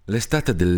L'estate del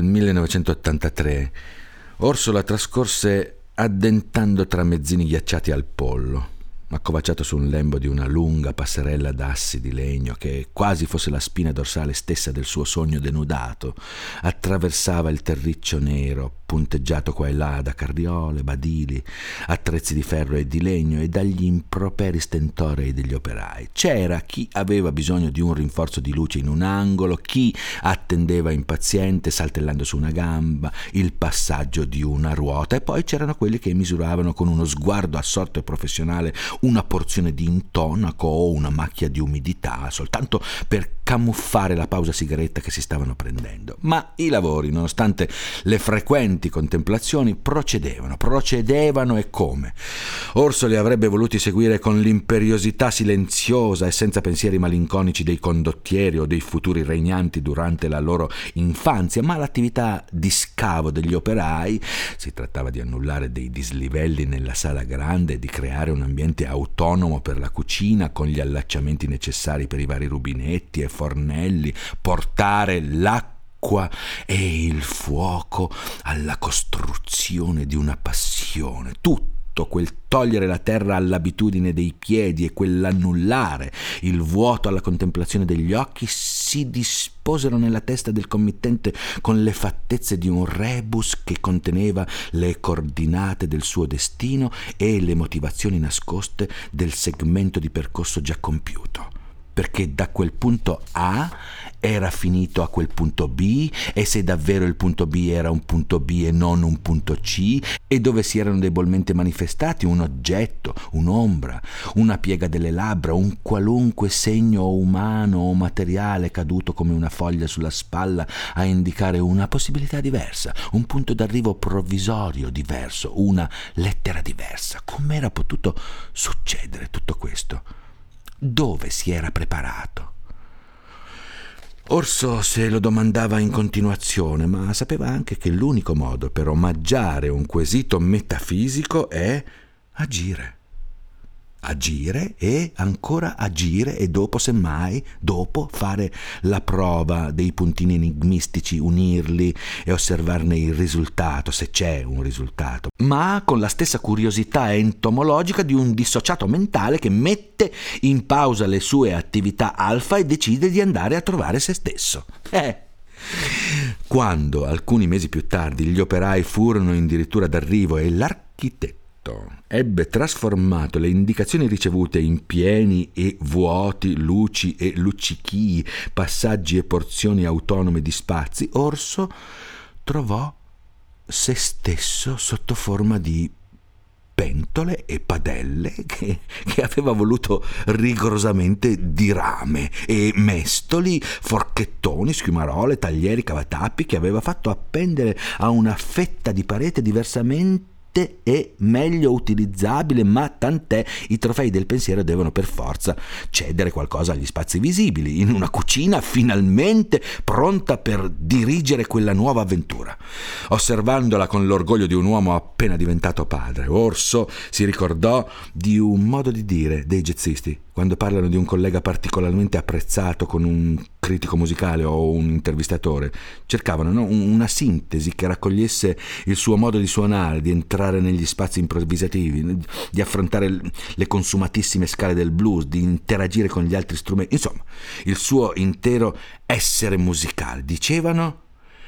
1983 Orso la trascorse addentando tra mezzini ghiacciati al pollo, accovacciato su un lembo di una lunga passerella d'assi di legno che, quasi fosse la spina dorsale stessa del suo sogno denudato, attraversava il terriccio nero punteggiato qua e là da carriole, badili, attrezzi di ferro e di legno e dagli improperi stentorei degli operai. C'era chi aveva bisogno di un rinforzo di luce in un angolo, chi attendeva impaziente, saltellando su una gamba, il passaggio di una ruota, e poi c'erano quelli che misuravano con uno sguardo assorto e professionale una porzione di intonaco o una macchia di umidità, soltanto per camuffare la pausa sigaretta che si stavano prendendo. Ma i lavori, nonostante le frequenti contemplazioni, procedevano e come. Orso li avrebbe voluti seguire con l'imperiosità silenziosa e senza pensieri malinconici dei condottieri o dei futuri regnanti durante la loro infanzia, ma l'attività di scavo degli operai, si trattava di annullare dei dislivelli nella sala grande e di creare un ambiente autonomo per la cucina con gli allacciamenti necessari per i vari rubinetti e fornelli, portare l'acqua e il fuoco alla costruzione di una passione, tutto quel togliere la terra all'abitudine dei piedi e quell'annullare il vuoto alla contemplazione degli occhi si disposero nella testa del committente con le fattezze di un rebus che conteneva le coordinate del suo destino e le motivazioni nascoste del segmento di percorso già compiuto, perché da quel punto A era finito a quel punto B, e se davvero il punto B era un punto B e non un punto C, e dove si erano debolmente manifestati un oggetto, un'ombra, una piega delle labbra, un qualunque segno umano o materiale caduto come una foglia sulla spalla a indicare una possibilità diversa, un punto d'arrivo provvisorio diverso, una lettera diversa. Com'era potuto succedere tutto questo? Dove si era preparato? Orso se lo domandava in continuazione, ma sapeva anche che l'unico modo per omaggiare un quesito metafisico è agire. Agire e ancora agire, e dopo, semmai, dopo fare la prova dei puntini enigmistici, unirli e osservarne il risultato, se c'è un risultato, ma con la stessa curiosità entomologica di un dissociato mentale che mette in pausa le sue attività alfa e decide di andare a trovare se stesso. Quando, alcuni mesi più tardi, gli operai furono addirittura d'arrivo e l'architetto ebbe trasformato le indicazioni ricevute in pieni e vuoti, luci e luccichii, passaggi e porzioni autonome di spazi, Orso trovò se stesso sotto forma di pentole e padelle che aveva voluto rigorosamente di rame, e mestoli, forchettoni, schiumarole, taglieri, cavatappi che aveva fatto appendere a una fetta di parete diversamente e meglio utilizzabile, ma tant'è, i trofei del pensiero devono per forza cedere qualcosa agli spazi visibili, in una cucina finalmente pronta per dirigere quella nuova avventura. Osservandola con l'orgoglio di un uomo appena diventato padre, Orso si ricordò di un modo di dire dei jazzisti quando parlano di un collega particolarmente apprezzato con un critico musicale o un intervistatore. Cercavano, no? Una sintesi che raccogliesse il suo modo di suonare, di entrare negli spazi improvvisativi, di affrontare le consumatissime scale del blues, di interagire con gli altri strumenti, insomma, il suo intero essere musicale. Dicevano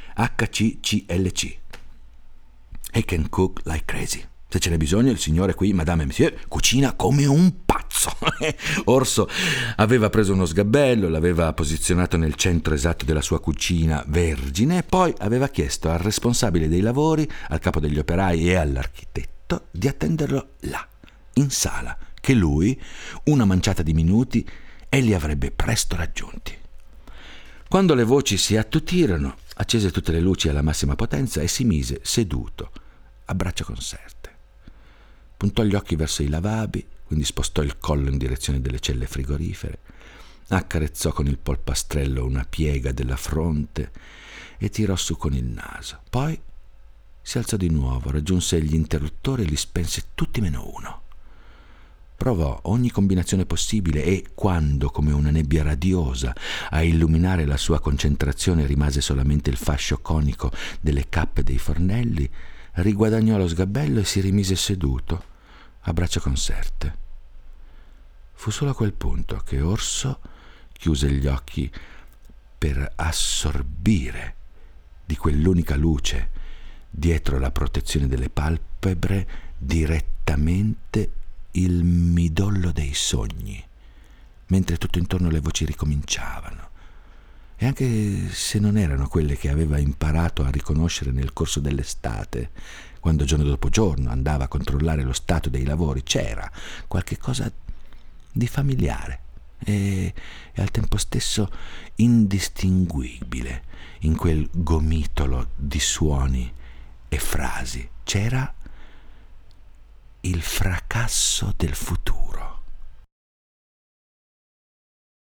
HCCLC. He can cook like crazy. Se ce n'è bisogno, il signore qui, madame e monsieur, cucina come un pazzo. Orso aveva preso uno sgabello, l'aveva posizionato nel centro esatto della sua cucina vergine e poi aveva chiesto al responsabile dei lavori, al capo degli operai e all'architetto di attenderlo là, in sala, che lui, una manciata di minuti, e li avrebbe presto raggiunti. Quando le voci si attutirono, accese tutte le luci alla massima potenza e si mise seduto, a braccia conserte. Puntò gli occhi verso i lavabbi, quindi spostò il collo in direzione delle celle frigorifere, accarezzò con il polpastrello una piega della fronte e tirò su con il naso. Poi si alzò di nuovo, raggiunse gli interruttori e li spense tutti meno uno. Provò ogni combinazione possibile e quando, come una nebbia radiosa, a illuminare la sua concentrazione rimase solamente il fascio conico delle cappe dei fornelli, riguadagnò lo sgabello e si rimise seduto, a braccia conserte. Fu solo a quel punto che Orso chiuse gli occhi per assorbire di quell'unica luce dietro la protezione delle palpebre direttamente il midollo dei sogni, mentre tutto intorno le voci ricominciavano. E anche se non erano quelle che aveva imparato a riconoscere nel corso dell'estate, quando giorno dopo giorno andava a controllare lo stato dei lavori, c'era qualche cosa di familiare e al tempo stesso indistinguibile in quel gomitolo di suoni e frasi. C'era il fracasso del futuro.